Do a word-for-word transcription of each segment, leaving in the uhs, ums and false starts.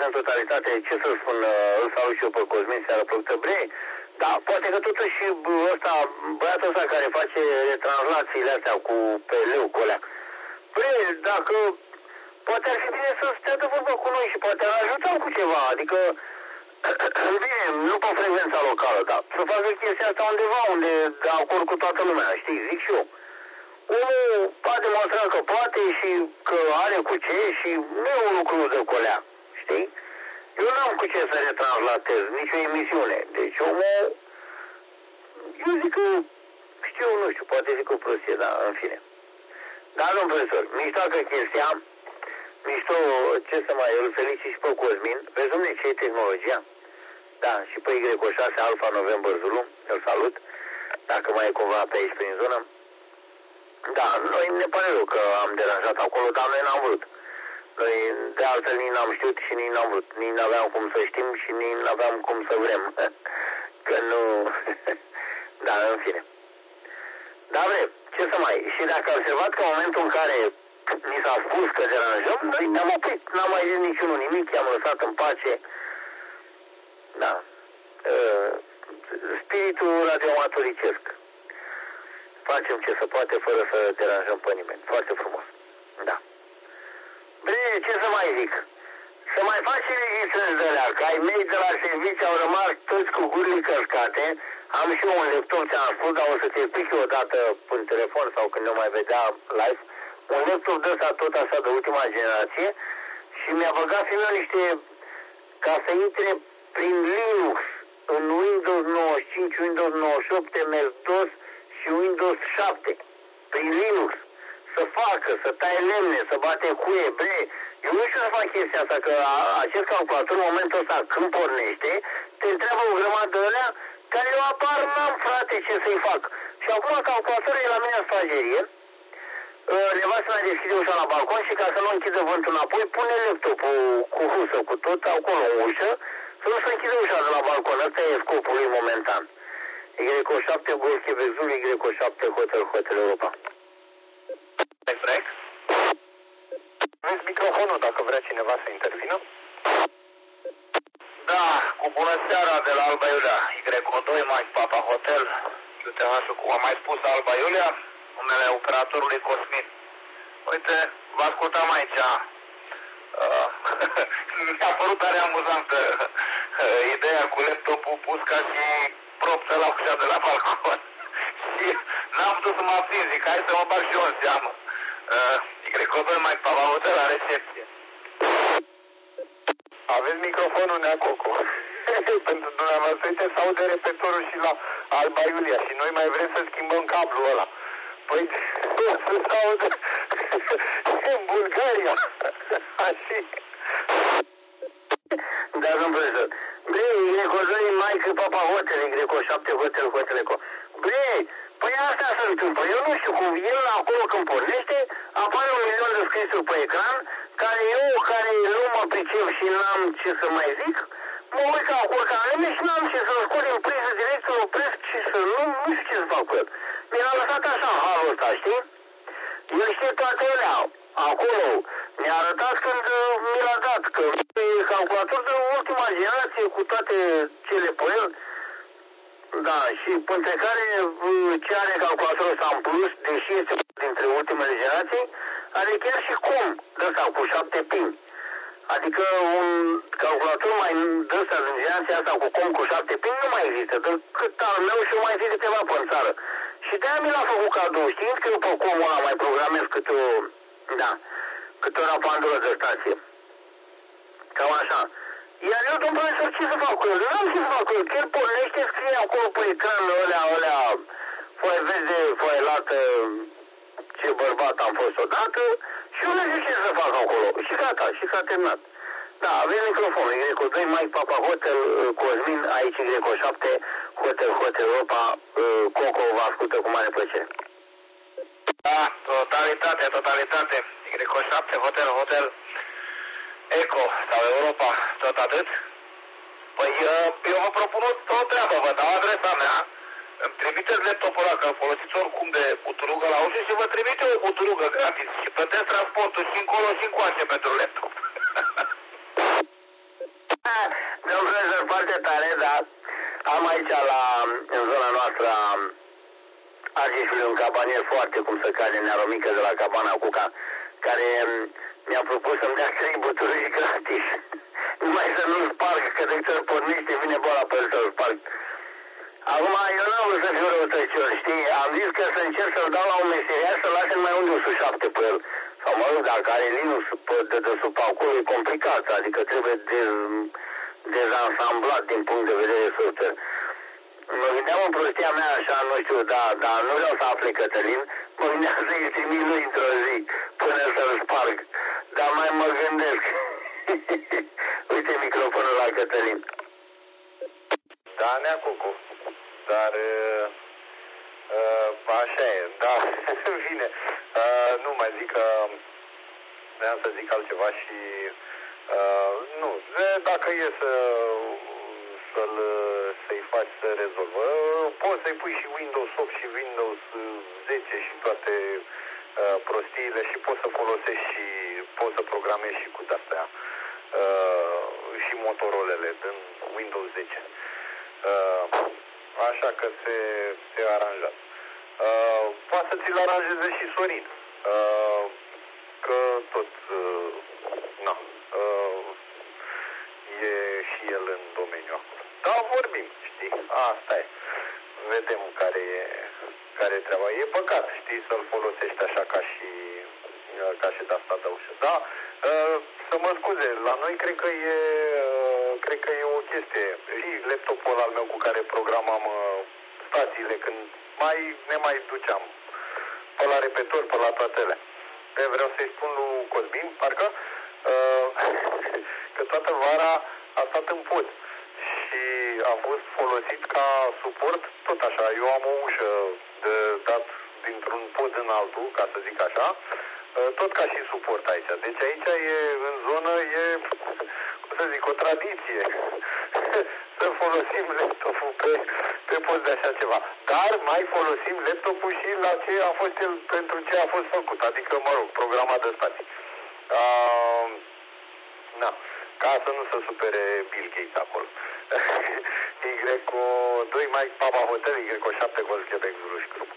în totalitate, ce să spun, îl salut și eu pe Cosmin, seara plăcută, bre, dar poate că totuși ăsta, băiatul ăsta care face retranslațiile astea cu pe leu, cu alea, bre, dacă, poate ar fi bine să stea de vorbă cu noi și poate ar ajuta cu ceva, adică, bine, nu pe frecvența locală, dar să facă chestia asta undeva, unde de acord cu toată lumea, știi, zic și eu. Omul a demonstrat că poate și că are cu ce și nu e un lucru de colea, știi? Eu n-am cu ce să retranslatez nicio emisiune, deci omul, eu zic că, știu, nu știu, poate zic o prostie, dar în fine. Dar, domn profesor, miștoacă chestia, mișto, ce să mai, îl felicit și pe Cosmin, vezi, dom'le, ce e tehnologia? Da, și pe Y șase Alfa November Zulu, îl salut, dacă mai e cumva pe aici prin zonă. Da, noi ne pare rău că am deranjat acolo, dar noi n-am vrut. Noi de altfel nici n-am știut și nici n-am vrut. Nici n-aveam cum să știm și nici n-aveam cum să vrem. Că nu... Da, în fine. Dar vrem, ce să mai... Și dacă am observat că în momentul în care mi s-a spus că deranjăm, noi ne-am oprit. N-am mai zis niciunul nimic, i-am lăsat în pace. Da. Spiritul radioamatoricesc. Facem ce se poate fără să deranjăm pe nimeni. Foarte frumos. Da. Bine, ce să mai zic? Să mai facem registrări de alea, că ai mei de la serviciu au rămas toți cu gurile căscate. Am și eu un laptop, ți-am spus, dar o să te explic eu odată în telefon sau când ne mai vedea live. Un laptop de ăsta tot așa de ultima generație și mi-a băgat filmul niște, ca să intre prin Linux, în Windows nouăzeci și cinci, Windows nouăzeci și opt, M S-DOS și Windows șapte, prin Linux, să facă, să taie lemne, să bate cuie, bre, eu nu știu să fac chestia asta, că acest calculator, în momentul ăsta, când pornește, te întreabă o grămadă de alea, care eu apar, n-am, frate, ce să-i fac. Și acum calculatorul e la mine în stagerie, nevastă mea deschide ușa la balcon și ca să nu închidă vântul înapoi, pune laptopul cu husă, cu tot, acolo în ușă, să nu se închidă ușa de la balcon, ăsta e scopul lui momentan. Y șapte Golf Quebec Zulu, Y șapte Hotel Hotel Europa. Break. Aveți microfonul dacă vrea cineva să intervină? Da, cu bună seara de la Alba Iulia, Y doi Mike Papa Hotel, Q T H, cum am mai spus, Alba Iulia, numele operatorului Cosmin. Uite, vă ascultam aici. Uh, mi-a părut tare amuzantă uh, ideea cu laptopul pus ca și proptă la ușa de la balcon. Și n-am putut să mă abțin, zic, hai să mă bag și eu în seamă. Uh, Y doi Mike Papa Hotel la recepție. Aveți microfonul, Nea Coco. Pentru dumneavoastră, uite, se aude repetorul și la Alba Iulia și noi mai vrem să schimbăm cablul ăla. Păi, să se aude în Bulgaria. Așa. Da, domn profesor. Bre, Y doi Mike Papa Hotel, Y șapte Hotel Hotel Eco. Bre, păi asta se întâmplă. Eu nu știu cum el acolo când pornește, apare un milion de scrisuri pe ecran, care eu, care nu mă pricep și n-am ce să mai zic, mă uit ca acolo ca mine și n-am ce să-l scot din priză direct, să-l opresc și să nu, nu știu ce să fac cu el. Mi-a lăsat așa halul ăsta, știi? El știe toate alea, acolo. Mi-a arătat când mi l-a dat, că e calculator de ultima generație cu toate cele pe el. Da, și între care ce are calculatorul ăsta în plus, deși este dintre ultimele generații, are chiar și com de ăsta cu șapte pini. Adică un calculator mai de ăsta din generația asta cu com cu șapte pini nu mai există, decât al meu și eu mai fi câteva pe țară. Și de-aia mi l-a făcut cadou, știind că eu pe comul ăla mai programez câte o, da, câte o rapandură de stație. Cam așa. Iar eu, domnul profesor, ce să fac cu el? Nu am ce să fac cu el, că el pornește, scrie acolo pe ecran ălea, ălea, foaie verde, foaie lată, ce bărbat am fost odată, și eu nu știu ce să fac acolo. Și gata, și s-a terminat. Da, avem microfonul, Y doi Mike Papa Hotel, Cosmin, aici Y șapte, Hotel Hotel Europa, Coco vă ascultă cu mare plăcere. Da, totalitate, totalitate, Y șapte, Hotel Hotel, Eco sau Europa, tot atât? Păi eu vă propun o treabă, vă dau adresa mea, îmi trimiteți laptopul ăla, că îl folosiți oricum de buturugă la ușă și vă trimite o buturugă gratis și plătesc transportul și încolo și încoace pentru laptop. Domn profesor, foarte tare, dar am aici la, în zona noastră Argeșului un cabanier foarte cum să cade, nearomică de la Cabana Cuca, care mi-a propus să-mi dea trei buturi gratis. Numai să nu sparg, că de ce pornește, vine boala pe el să-l sparg. Acum, eu n-am vrut să fiu răutăcior, știi? Am zis că să încerc să-l dau la un meseriaș să lase mai unde o șapte pe el. Sau mă rog, dacă are Linux de desubt acolo, e complicat, adică trebuie dez, dezansamblat din punct de vedere software. Mă gândeam în prostia mea așa, nu știu, da, dar nu vreau să afle Cătălin, mă gândeam să-i trimit lui într-o zi până să-l sparg. Dar mai mă gândesc. Uite microfonul la Cătălin. Da, Nea Cucu, dar uh, așa e, da, vine. Uh, nu mai zic că vreau să zic altceva și uh, nu, dacă e să să-l, să-i faci să rezolvă, poți să-i pui și Windows opt și Windows zece și toate uh, prostiile și poți să folosești și poți să programezi și cu de-astea uh, și motorolele din Windows zece. Uh, așa că se, se aranjează. Uh, poate să ți-l aranjeze și Sorin. Uh, că tot uh, na, uh, e și el în domeniul acolo. Da, vorbim, știi? Asta e. Vedem care e, care e treaba. E păcat, știi, să-l folosești așa ca și ca și de asta de ușă. Da, uh, să mă scuze, la noi cred că e uh, cred că e o chestie. Și laptopul al meu cu care programam uh, stațiile când mai ne mai duceam pe la repetor, pe la toatele. Pe vreau să-i spun lui Cosmin, parcă uh, că toată vara a stat în pod și a fost folosit ca suport, tot așa. Eu am o ușă de dat dintr-un pod în altul, ca să zic așa, tot ca și suport aici. Deci aici e, în zonă, e, cum să zic, o tradiție să folosim laptopul pe, pe post de așa ceva. Dar mai folosim laptopul și la ce a fost el, pentru ce a fost făcut. Adică, mă rog, programat de stații. Uh, na. Ca să nu se supere Bill Gates acolo. Y doi Mike Papa Hotel, Y șapte Golf Quebec Zulu și grup.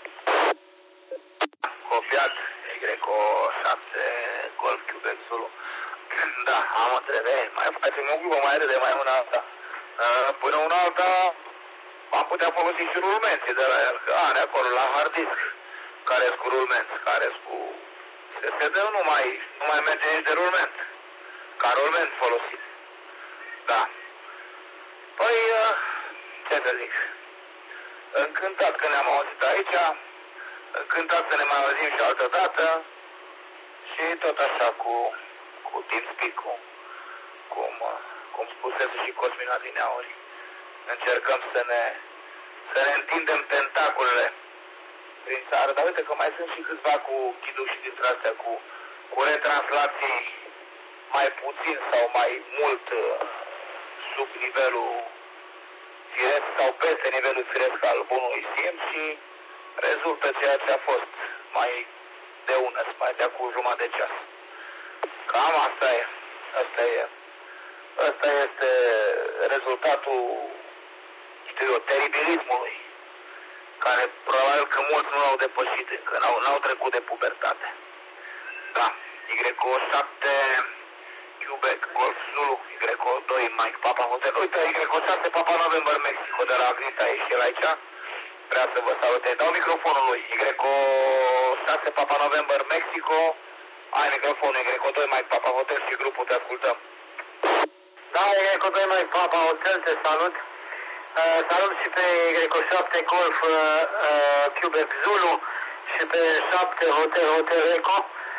Copiat, Y șapte Golf Quebec Zulu. Da, am înțeles. Mai facem o glumă mai repede, mai una alta. Până una alta am putea folosi și rulmenții de la el. Are acolo la hard disk, care sunt cu rulmenți, care sunt cu S S D, nu mai, nu mai merge nici de rulment. Ca rulment folosit. Da. Păi, ce să zic, încântat că ne-am auzit aici, încântat să ne mai auzim și altă dată și tot așa cu, cu TeamSpeak-ul, cum, cum spusese și Cosmin adineauri. Încercăm să ne, să ne întindem tentaculele prin țară, dar uite că mai sunt și câțiva cu ghiduri și dintre astea cu, cu retranslații mai puțin sau mai mult sub nivelul firesc sau peste nivelul firesc al bunului simț și rezultă ceea ce a fost mai de unăs, mai de acum jumătate de ceas. Cam asta e. Asta e. Asta este rezultatul, știu eu, teribilismului, care probabil că mulți nu l-au depășit încă, n-au, n-au trecut de pubertate. Da, Y șapte Quebec Golf Zulu, Y doi Mike Papa Hotel. Uite, Y șapte Papa November Mexico, de la Agnita e și el aici. Vrea să vă salute. Dau microfonul lui. Y șase Papa November Mexico. Ai microfonul. Y doi Mike Papa Hotel și grupul, te ascultăm. Da, Y doi Mike Papa Hotel, te salut. Uh, salut și pe Y șapte Golf uh, uh, Quebec Zulu și pe șapte Hotel Hotel Eco.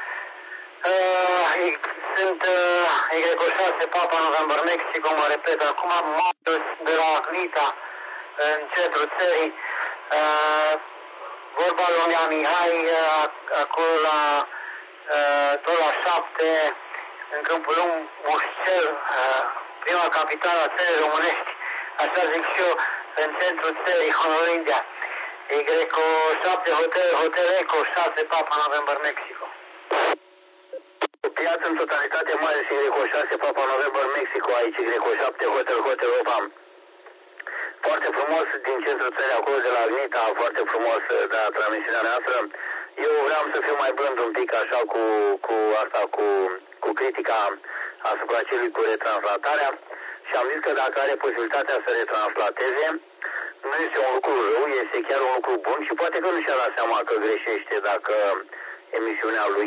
Uh, sunt uh, Y șase Papa November Mexico, mă repet acum, Marius de la Agnita, în centrul țării. Uh, vorba lui Mia Mihai, uh, acolo la uh, tot la șapte, în Câmpul Lung, Mușcel, uh, prima capitală a țării românești, așa zic și eu, în centrul țării, Honorindia. Y șapte Hotel, Hotel Eco, șase Papa November Mexico. Fiat în totalitate mare și Greco șase, Papa November, Mexico, aici Greco șapte, Hotel Hotel Europa. Foarte frumos, din centrul țării acolo, de la Agnita, foarte frumos, da, transmisiunea noastră. Eu vreau să fiu mai blând un pic așa cu, cu asta, cu, cu critica asupra celui cu retranslatarea și am zis că dacă are posibilitatea să retranslateze, nu este un lucru rău, este chiar un lucru bun și poate că nu și-a dat seama că greșește dacă emisiunea lui,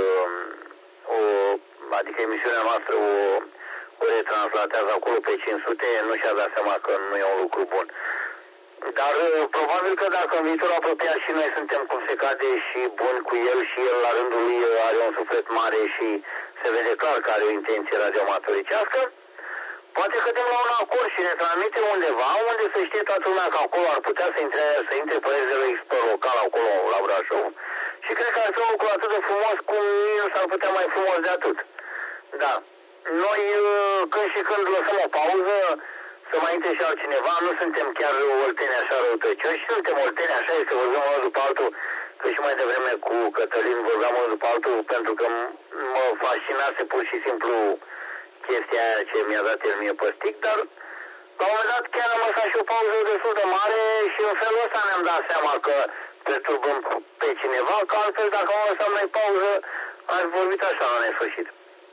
o, adică emisiunea noastră o, o retranslatează acolo pe cinci sute, nu și-a dat seama că nu e un lucru bun. Dar probabil că dacă în viitorul apropiat și noi suntem cum se cade și buni cu el și el la rândul lui are un suflet mare și se vede clar că are o intenție radioamatoricească, poate că dăm la un acord și ne transmite undeva unde să știe toată lumea că acolo ar putea să intre, să intre pe R Z L X pe local acolo la Brașov și cred că ar fi un lucru atât de frumos cum nici nu s-ar putea mai frumos de atât. Da. Noi când și când lăsăm o pauză să mai intre și altcineva, nu suntem chiar olteni așa răutăcioși, suntem olteni așa, este vorbim unul după altul, că și mai devreme cu Cătălin vorbeam unul după altul pentru că mă fascinase pur și simplu chestia aia ce mi-a dat el mie pe stick, dar la un moment dat chiar am lăsat și o pauză destul de mare și în felul ăsta ne-am dat seama că perturbăm pe cineva, că altfel dacă am lăsat mai pauză, aș vorbit așa la nesfârșit.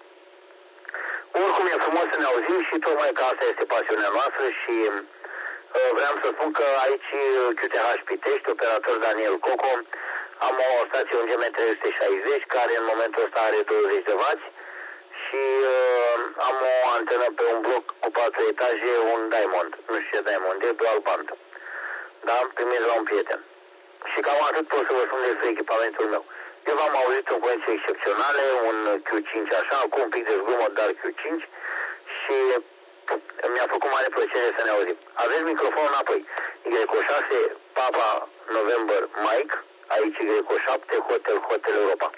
Oricum e frumos să ne auzim și tocmai că asta este pasiunea noastră și uh, vreau să spun că aici Q T H Pitești, operator Daniel Coco, am o stație un G M trei sute șaizeci care în momentul ăsta are douăzeci de wați și uh, am o antenă pe un bloc cu patru etaje, un Diamond, nu știu ce Diamond, e dual band, da, primit la un prieten. Și cam atât pot să vă spun despre echipamentul meu. Eu v-am auzit în condiții excepționale, un Q cinci așa, cu un pic de zgomot, dar Q cinci și mi-a făcut mare plăcere să ne auzim. Aveți microfonul înapoi. Greco șase, Papa November, Mike, aici Greco șapte, Hotel Hotel Europa.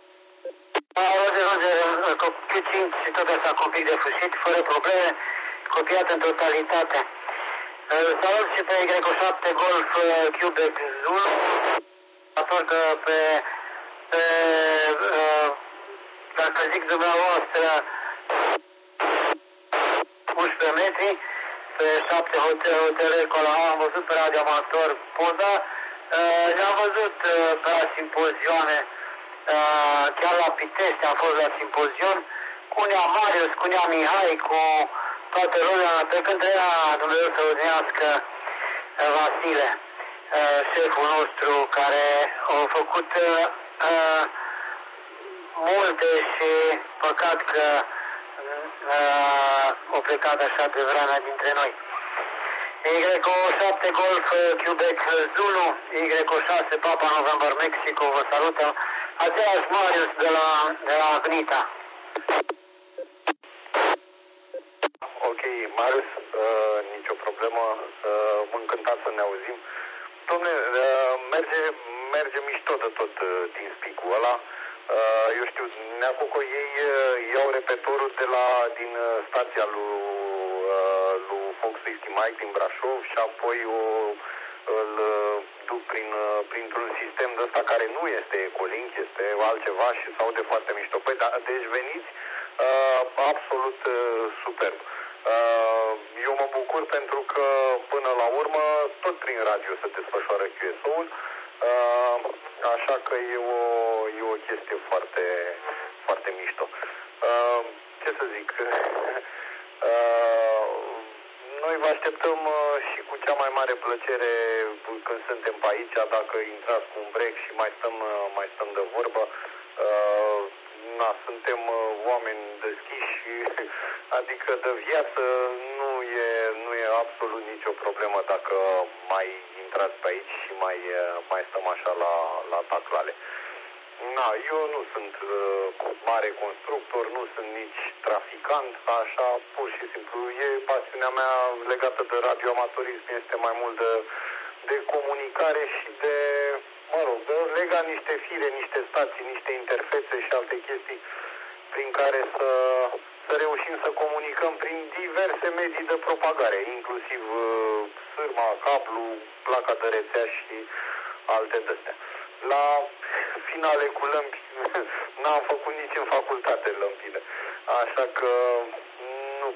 Roger, Roger, Q cinci și tot asta cu un pic de fâșit, fără probleme, copiat în totalitate. Salut și pe Greco șapte Golf Quebec Zulu, atunci pe, pe dacă zic dumneavoastră, unsprezece metri, pe șapte hotel, hotel Ecola, am văzut pe Radio Amator poza, le-am văzut pe la simpozioane, chiar la Pitești am fost la simpozion, cu Nea Marius, cu Nea Mihai, cu toată lumea, pe când era Dumnezeu să unească Vasile, șeful nostru, care a făcut uh, multe și păcat că uh, a plecat așa de vremea dintre noi. Y șapte Golf Quebec Zulu, Y șase Papa November Mexico, vă salută. Același Marius de la, de la Agnita. Ok, Marius, uh, nicio problemă, uh, mă încântat să ne auzim. Dom'le, uh, merge, merge mișto de tot uh, din speak-ul ăla. Uh, eu știu, Neacoco, ei uh, iau repetorul de la, din uh, stația lui, uh, lui Fox șaizeci Mike din Brașov și apoi o, îl uh, duc prin, uh, printr-un sistem de ăsta care nu este Ecolink, este altceva și se aude foarte mișto. Păi, da, deci veniți, uh, absolut uh, superb. Uh, eu mă bucur pentru că până la urmă tot prin radio se desfășoară Q S O-ul, uh, așa că e o, e o chestie foarte, foarte mișto. Uh, ce să zic, uh, noi vă așteptăm uh, și cu cea mai mare plăcere când suntem pe aici, dacă intrați cu un break și mai stăm, uh, mai stăm de vorbă. Uh, na, suntem uh, oameni deschiși, adică de viață nu e, nu e absolut nicio problemă dacă mai intrați pe aici și mai, mai stăm așa la, la taclale. Na, eu nu sunt uh, mare constructor, nu sunt nici traficant, așa, pur și simplu, e pasiunea mea legată de radioamatorism, este mai mult de, de comunicare și de, mă rog, de lega niște fire, niște stații, niște interfețe și alte chestii prin care să, să reușim să comunicăm prin diverse medii de propagare, inclusiv uh, sârma, cablu, placa de rețea și alte de-astea. La finale cu lămpi n-am făcut nici în facultate lămpile. Așa că